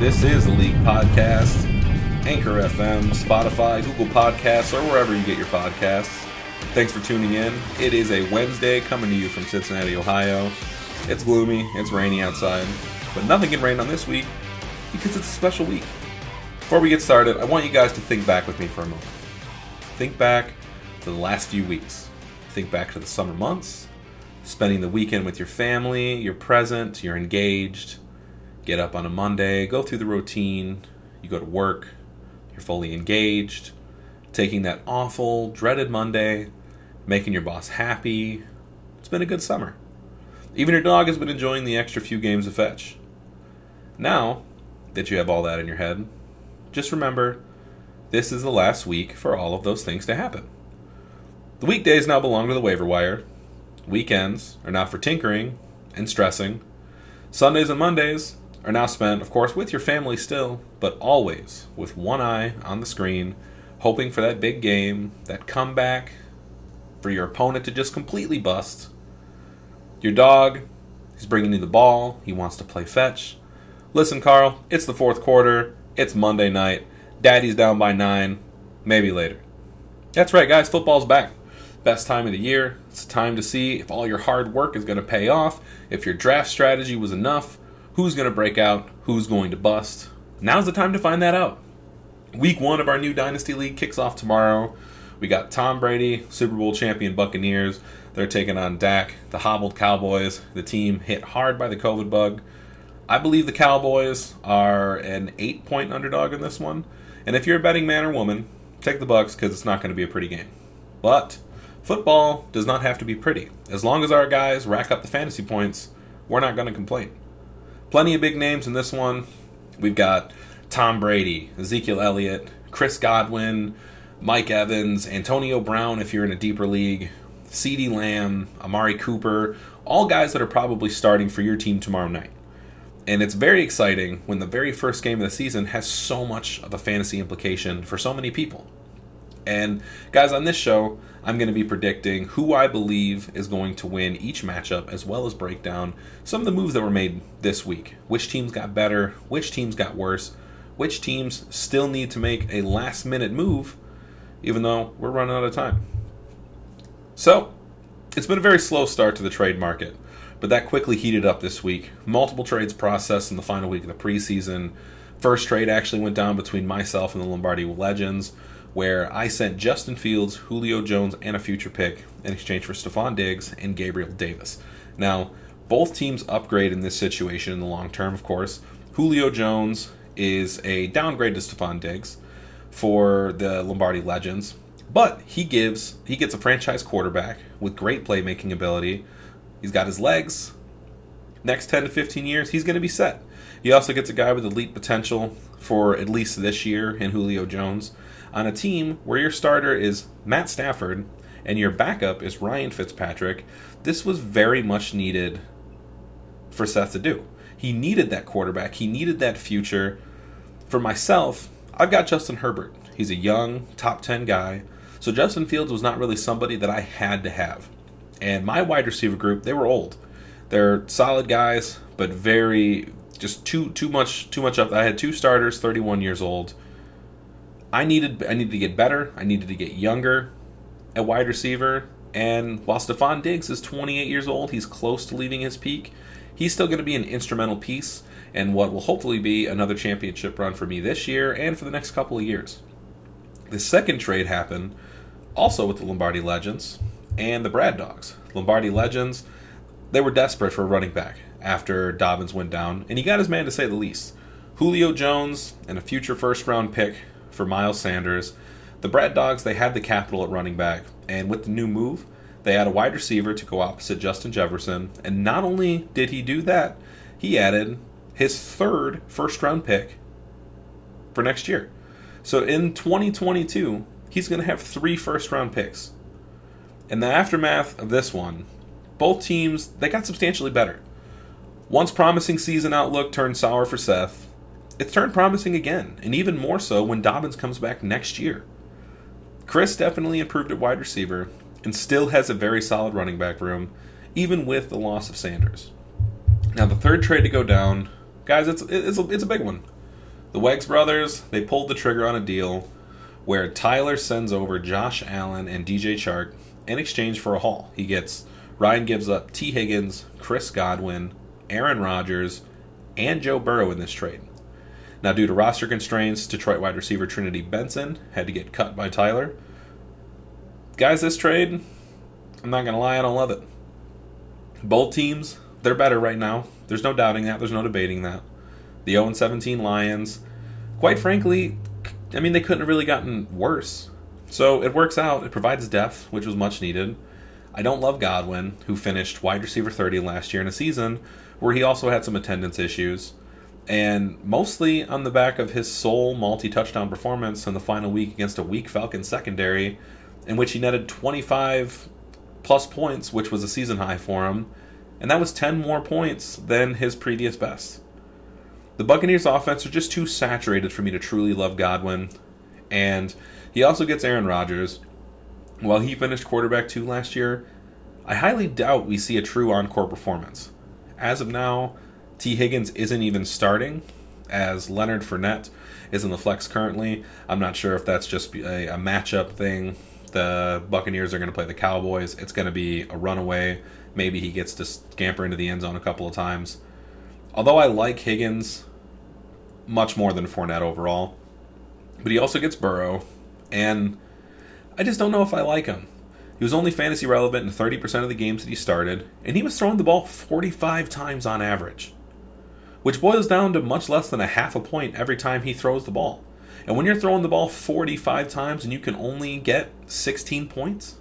This is the League Podcast, Anchor FM, Spotify, Google Podcasts, or wherever you get your podcasts. Thanks for tuning in. It is a Wednesday coming to you from Cincinnati, Ohio. It's gloomy, it's rainy outside, but nothing can rain on this week because it's a special week. Before we get started, I want you guys to think back with me for a moment. Think back to the last few weeks. Think back to the summer months, spending the weekend with your family, you're present, you're engaged. Get up on a Monday, go through the routine, you go to work, you're fully engaged, taking that awful, dreaded Monday, making your boss happy. It's been a good summer. Even your dog has been enjoying the extra few games of fetch. Now that you have all that in your head, just remember, this is the last week for all of those things to happen. The weekdays now belong to the waiver wire. Weekends are now for tinkering and stressing. Sundays and Mondays are now spent, of course, with your family still, but always with one eye on the screen, hoping for that big game, that comeback, for your opponent to just completely bust. Your dog, he's bringing you the ball, he wants to play fetch. Listen, Carl, it's the fourth quarter, it's Monday night, Daddy's down by 9, maybe later. That's right, guys, football's back. Best time of the year. It's time to see if all your hard work is going to pay off, if your draft strategy was enough, who's going to break out, who's going to bust. Now's the time to find that out. Week 1 of our new Dynasty League kicks off tomorrow. We got Tom Brady, Super Bowl champion Buccaneers. They're taking on Dak, the hobbled Cowboys. The team hit hard by the COVID bug. I believe the Cowboys are an 8-point underdog in this one. And if you're a betting man or woman, take the Bucs because it's not going to be a pretty game. But football does not have to be pretty. As long as our guys rack up the fantasy points, we're not going to complain. Plenty of big names in this one. We've got Tom Brady, Ezekiel Elliott, Chris Godwin, Mike Evans, Antonio Brown if you're in a deeper league, CeeDee Lamb, Amari Cooper, all guys that are probably starting for your team tomorrow night. And it's very exciting when the very first game of the season has so much of a fantasy implication for so many people. And guys, on this show, I'm going to be predicting who I believe is going to win each matchup, as well as break down some of the moves that were made this week. Which teams got better, which teams got worse, which teams still need to make a last-minute move, even though we're running out of time. So, it's been a very slow start to the trade market, but that quickly heated up this week. Multiple trades processed in the final week of the preseason. First trade actually went down between myself and the Lombardi Legends, where I sent Justin Fields, Julio Jones, and a future pick in exchange for Stephon Diggs and Gabriel Davis. Now, both teams upgrade in this situation in the long term, of course. Julio Jones is a downgrade to Stephon Diggs for the Lombardi Legends, but he gets a franchise quarterback with great playmaking ability. He's got his legs. Next 10 to 15 years, he's going to be set. He also gets a guy with elite potential for at least this year in Julio Jones, on a team where your starter is Matt Stafford and your backup is Ryan Fitzpatrick. This was very much needed for Seth to do. He needed that quarterback. He needed that future. For myself, I've got Justin Herbert. He's a young, top 10 guy. So Justin Fields was not really somebody that I had to have. And my wide receiver group, they were old. They're solid guys, but very, just too much up. I had 2 starters, 31 years old. I needed to get better. I needed to get younger at wide receiver. And while Stephon Diggs is 28 years old, he's close to leaving his peak. He's still going to be an instrumental piece in what will hopefully be another championship run for me this year and for the next couple of years. The second trade happened also with the Lombardi Legends and the Brad Dogs. Lombardi Legends, they were desperate for a running back after Dobbins went down, and he got his man to say the least. Julio Jones and a future first-round pick for Miles Sanders. The Brad Dogs, they had the capital at running back, and with the new move, they had a wide receiver to go opposite Justin Jefferson, and not only did he do that, he added his 3rd first-round pick for next year. So in 2022, he's going to have 3 first-round picks. In the aftermath of this one, both teams, they got substantially better. Once promising season outlook turned sour for Seth, it's turned promising again, and even more so when Dobbins comes back next year. Chris definitely improved at wide receiver and still has a very solid running back room, even with the loss of Sanders. Now, the third trade to go down, guys, it's a big one. The Wegs brothers, they pulled the trigger on a deal where Tyler sends over Josh Allen and DJ Chark in exchange for a haul. Ryan gives up T. Higgins, Chris Godwin, Aaron Rodgers, and Joe Burrow in this trade. Now, due to roster constraints, Detroit wide receiver Trinity Benson had to get cut by Tyler. Guys, this trade, I'm not going to lie, I don't love it. Both teams, they're better right now. There's no doubting that. There's no debating that. The 0-17 Lions, quite frankly, I mean, they couldn't have really gotten worse. So it works out. It provides depth, which was much needed. I don't love Godwin, who finished wide receiver 30 last year in a season where he also had some attendance issues. And mostly on the back of his sole multi-touchdown performance in the final week against a weak Falcons secondary, in which he netted 25-plus points, which was a season high for him. And that was 10 more points than his previous best. The Buccaneers' offense are just too saturated for me to truly love Godwin. And he also gets Aaron Rodgers. While he finished quarterback 2 last year, I highly doubt we see a true encore performance. As of now, T. Higgins isn't even starting, as Leonard Fournette is in the flex currently. I'm not sure if that's just a matchup thing. The Buccaneers are going to play the Cowboys. It's going to be a runaway. Maybe he gets to scamper into the end zone a couple of times. Although I like Higgins much more than Fournette overall. But he also gets Burrow, and I just don't know if I like him. He was only fantasy relevant in 30% of the games that he started, and he was throwing the ball 45 times on average, which boils down to much less than a half a point every time he throws the ball. And when you're throwing the ball 45 times and you can only get 16 points,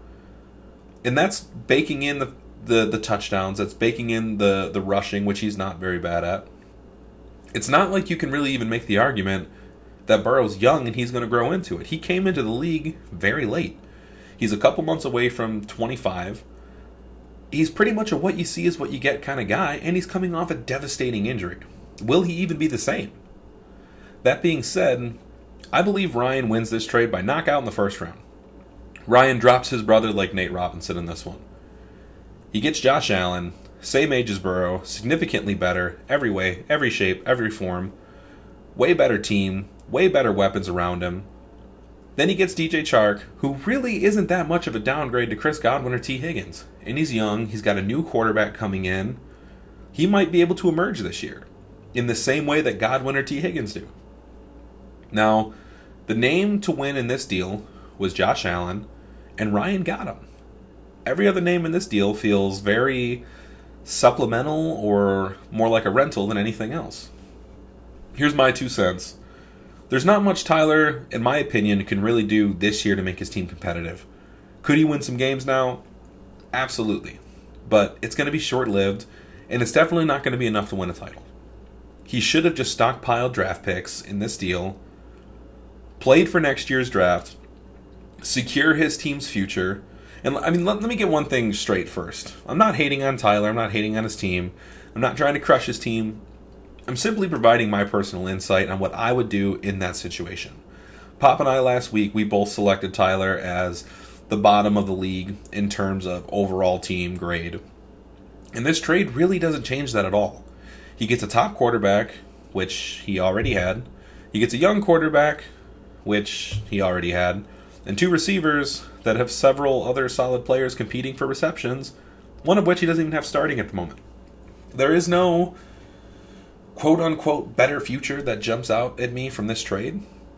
and that's baking in the touchdowns, that's baking in the rushing, which he's not very bad at, it's not like you can really even make the argument that Burrow's young and he's going to grow into it. He came into the league very late. He's a couple months away from 25. He's pretty much a what you see is what you get kind of guy, and he's coming off a devastating injury. Will he even be the same? That being said, I believe Ryan wins this trade by knockout in the first round. Ryan drops his brother like Nate Robinson in this one. He gets Josh Allen, same age as Burrow, significantly better, every way, every shape, every form, way better team, way better weapons around him. Then he gets DJ Chark, who really isn't that much of a downgrade to Chris Godwin or T. Higgins. And he's young, he's got a new quarterback coming in. He might be able to emerge this year, in the same way that Godwin or T. Higgins do. Now, the name to win in this deal was Josh Allen, and Ryan got him. Every other name in this deal feels very supplemental or more like a rental than anything else. Here's my 2 cents. There's not much Tyler, in my opinion, can really do this year to make his team competitive. Could he win some games now? Absolutely. But it's going to be short-lived, and it's definitely not going to be enough to win a title. He should have just stockpiled draft picks in this deal, played for next year's draft, secure his team's future. And I mean, let me get one thing straight first. I'm not hating on Tyler. I'm not hating on his team. I'm not trying to crush his team. I'm simply providing my personal insight on what I would do in that situation. Pop and I last week, we both selected Tyler as the bottom of the league in terms of overall team grade. And this trade really doesn't change that at all. He gets a top quarterback, which he already had. He gets a young quarterback, which he already had. And 2 receivers that have several other solid players competing for receptions, one of which he doesn't even have starting at the moment. There is no quote-unquote better future that jumps out at me from this trade.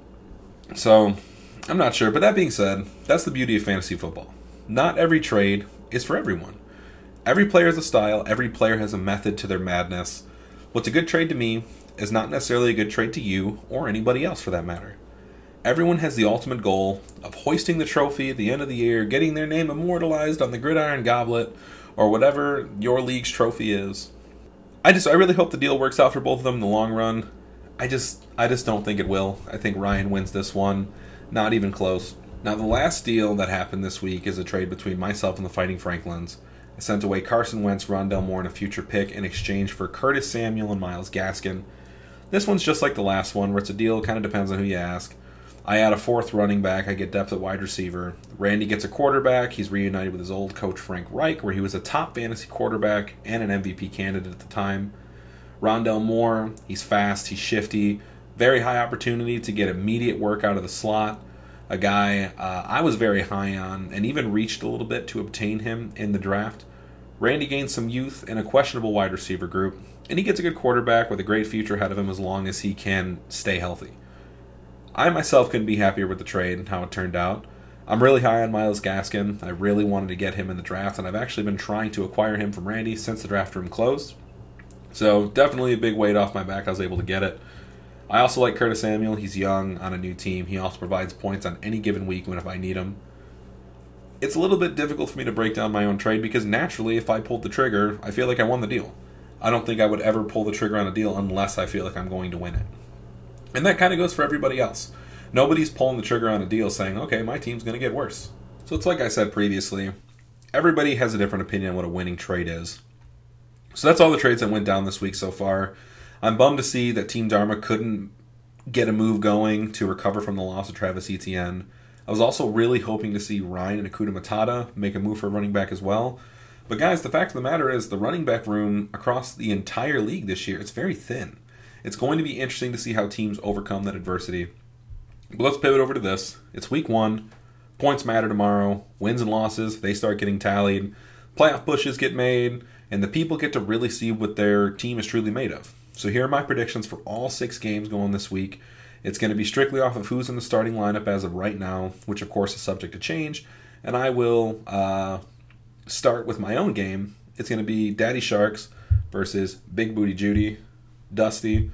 So, I'm not sure. But that being said, that's the beauty of fantasy football. Not every trade is for everyone. Every player has a style. Every player has a method to their madness. What's a good trade to me is not necessarily a good trade to you or anybody else for that matter. Everyone has the ultimate goal of hoisting the trophy at the end of the year, getting their name immortalized on the gridiron goblet, or whatever your league's trophy is. I really hope the deal works out for both of them in the long run. I just don't think it will. I think Ryan wins this one. Not even close. Now, the last deal that happened this week is a trade between myself and the Fighting Franklins. I sent away Carson Wentz, Rondale Moore, and a future pick in exchange for Curtis Samuel and Myles Gaskin. This one's just like the last one, where it's a deal, kind of depends on who you ask. I add a 4th running back. I get depth at wide receiver. Randy gets a quarterback. He's reunited with his old coach, Frank Reich, where he was a top fantasy quarterback and an MVP candidate at the time. Rondale Moore, he's fast, he's shifty, Very high opportunity to get immediate work out of the slot. A guy I was very high on and even reached a little bit to obtain him in the draft. Randy gains some youth in a questionable wide receiver group, and he gets a good quarterback with a great future ahead of him as long as he can stay healthy. I myself couldn't be happier with the trade and how it turned out. I'm really high on Myles Gaskin. I really wanted to get him in the draft, and I've actually been trying to acquire him from Randy since the draft room closed. So definitely a big weight off my back. I was able to get it. I also like Curtis Samuel. He's young on a new team. He also provides points on any given week if I need him. It's a little bit difficult for me to break down my own trade because naturally if I pulled the trigger, I feel like I won the deal. I don't think I would ever pull the trigger on a deal unless I feel like I'm going to win it. And that kind of goes for everybody else. Nobody's pulling the trigger on a deal saying, okay, my team's going to get worse. So it's like I said previously, everybody has a different opinion on what a winning trade is. So that's all the trades that went down this week so far. I'm bummed to see that Team Dharma couldn't get a move going to recover from the loss of Travis Etienne. I was also really hoping to see Ryan and Akuda Matata make a move for running back as well. But guys, the fact of the matter is the running back room across the entire league this year, it's very thin. It's going to be interesting to see how teams overcome that adversity. But let's pivot over to this. It's week 1. Points matter tomorrow. Wins and losses, they start getting tallied. Playoff pushes get made. And the people get to really see what their team is truly made of. So here are my predictions for all 6 games going this week. It's going to be strictly off of who's in the starting lineup as of right now, which of course is subject to change. And I will start with my own game. It's going to be Daddy Sharks versus Big Booty Judy, Dusty.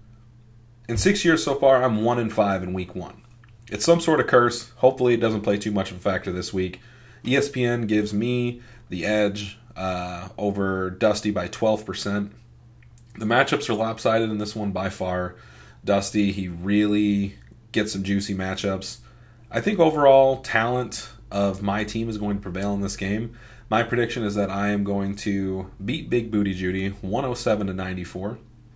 In 6 years so far, I'm 1-5 in week 1. It's some sort of curse. Hopefully it doesn't play too much of a factor this week. ESPN gives me the edge over Dusty by 12%. The matchups are lopsided in this one by far. Dusty, he really gets some juicy matchups. I think overall talent of my team is going to prevail in this game. My prediction is that I am going to beat Big Booty Judy 107-94.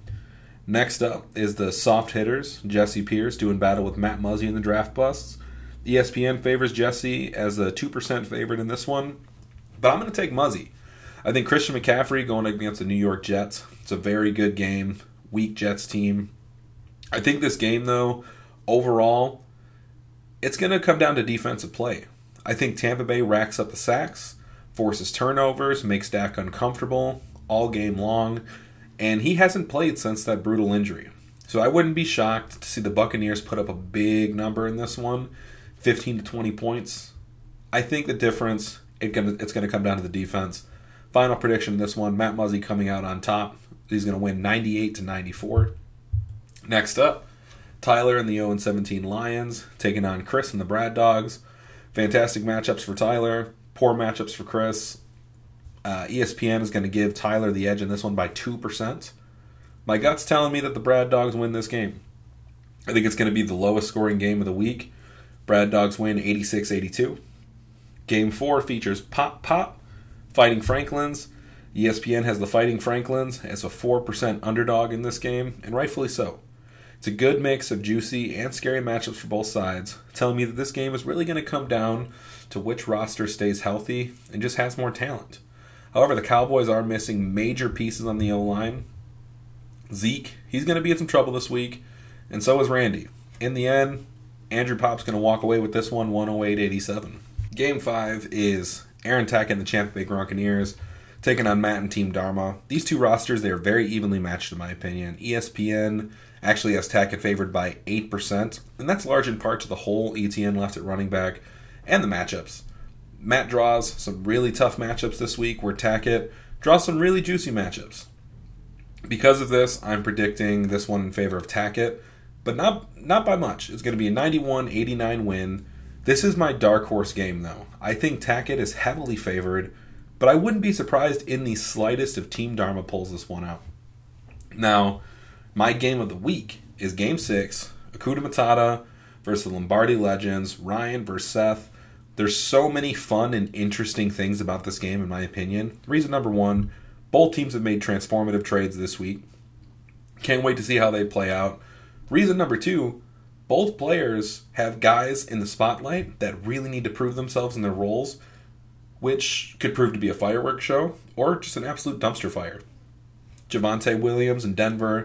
Next up is the soft hitters, Jesse Pierce doing battle with Matt Muzzy in the draft busts. ESPN favors Jesse as a 2% favorite in this one, but I'm going to take Muzzy. I think Christian McCaffrey going against the New York Jets. It's a very good game, weak Jets team. I think this game, though, overall, it's going to come down to defensive play. I think Tampa Bay racks up the sacks, forces turnovers, makes Dak uncomfortable all game long, and he hasn't played since that brutal injury. So I wouldn't be shocked to see the Buccaneers put up a big number in this one, 15 to 20 points. I think the difference, it's going to come down to the defense. Final prediction in this one, Matt Muzzy coming out on top. He's going to win 98-94. Next up, Tyler and the 0-17 Lions taking on Chris and the Brad Dogs. Fantastic matchups for Tyler, poor matchups for Chris. ESPN is going to give Tyler the edge in this one by 2%. My gut's telling me that the Brad Dogs win this game. I think it's going to be the lowest scoring game of the week. Brad Dogs win 86-82. Game 4 features Pop Pop Fighting Franklins. ESPN has the Fighting Franklins as a 4% underdog in this game, and rightfully so. It's a good mix of juicy and scary matchups for both sides, telling me that this game is really going to come down to which roster stays healthy and just has more talent. However, the Cowboys are missing major pieces on the O-line. Zeke, he's going to be in some trouble this week, and so is Randy. In the end, Andrew Pop's going to walk away with this one 108-87. Game 5 is Aaron Tack and the Tampa Bay Gronkaneers taking on Matt and Team Dharma. These two rosters, they are very evenly matched in my opinion. ESPN actually has Tackett favored by 8%, and that's large in part to the hole ETN left at running back and the matchups. Matt draws some really tough matchups this week where Tackett draws some really juicy matchups. Because of this, I'm predicting this one in favor of Tackett, but not by much. It's going to be a 91-89 win. This is my dark horse game, though. I think Tackett is heavily favored, but I wouldn't be surprised in the slightest if Team Dharma pulls this one out. Now, my game of the week is Game 6, Akuda Matata versus the Lombardi Legends, Ryan versus Seth. There's so many fun and interesting things about this game, in my opinion. Reason number 1, both teams have made transformative trades this week. Can't wait to see how they play out. Reason number 2, both players have guys in the spotlight that really need to prove themselves in their roles, which could prove to be a fireworks show or just an absolute dumpster fire. Javonte Williams in Denver,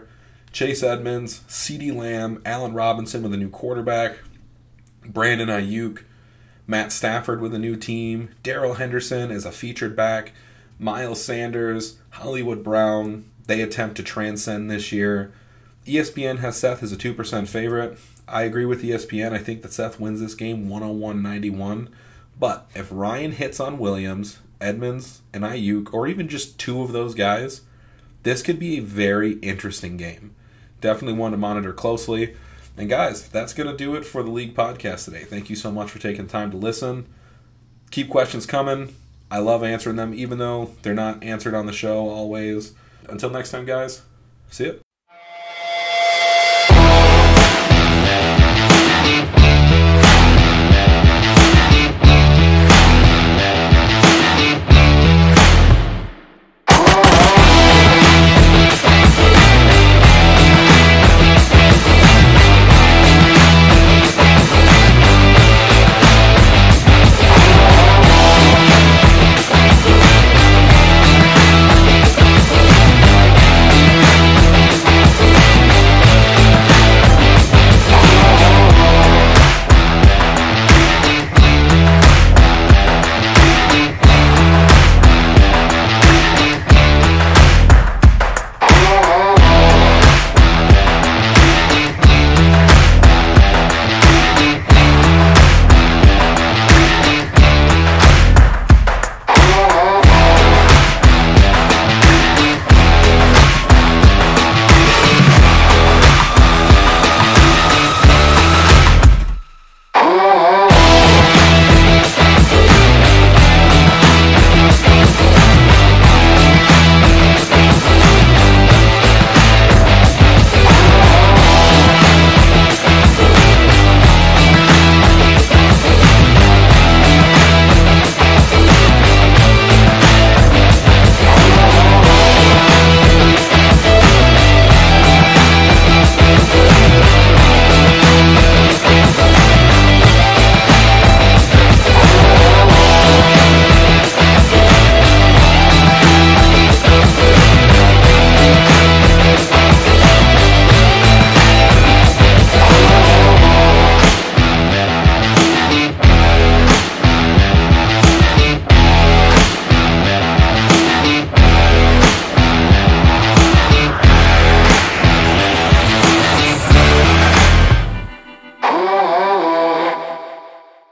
Chase Edmonds, CeeDee Lamb, Allen Robinson with a new quarterback, Brandon Ayuk, Matt Stafford with a new team, Darrell Henderson as a featured back, Miles Sanders, Hollywood Brown. They attempt to transcend this year. ESPN has Seth as a 2% favorite. I agree with ESPN. I think that Seth wins this game 101-91. But if Ryan hits on Williams, Edmonds, and Ayuk, or even just two of those guys, this could be a very interesting game. Definitely one to monitor closely. And guys, that's going to do it for the League Podcast today. Thank you so much for taking the time to listen. Keep questions coming. I love answering them, even though they're not answered on the show always. Until next time, guys, see ya.